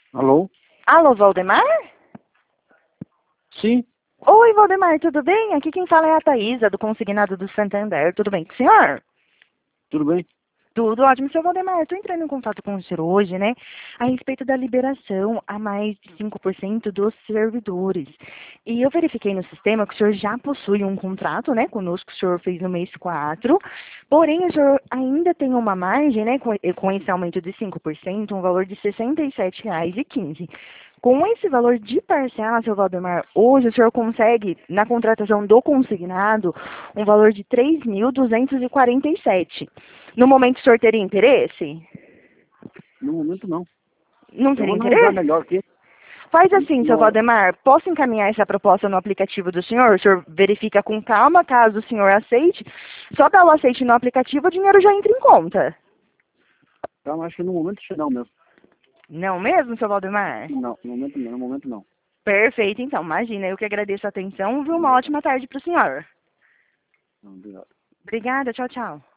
Alô? Alô, Valdemar? Sim, Oi, Valdemar, tudo bem? Aqui quem fala é a Thaísa, do Consignado do Santander. Tudo bem com o senhor? tudo bem? Tudo ótimo, seu Valdemar. Estou entrando em contato com o senhor hoje, né, a respeito da liberação a mais de 5% dos servidores. E eu verifiquei no sistema que o senhor já possui um contrato, né, conosco, o senhor fez no mês 4. Porém o senhor ainda tem uma margem, né, com esse aumento de 5%, um valor de R$ 67,15. Com esse valor de parcela, seu Valdemar, hoje o senhor consegue, na contratação do consignado, um valor de 3.247. No momento o senhor teria interesse? No momento não. Não Eu teria vou num lugar interesse? melhor aqui. Faz assim, seu No... Valdemar, posso encaminhar essa proposta no aplicativo do senhor? O senhor verifica com calma, caso o senhor aceite. Só dá o aceite no aplicativo, o dinheiro já entra em conta. Então, acho que no momento não mesmo. Não mesmo, seu Valdemar? Não, no momento não, no momento não. Perfeito, então. Imagina, eu que agradeço a atenção. Viu? Uma ótima tarde para o senhor. Não, obrigado. Obrigada, tchau, tchau.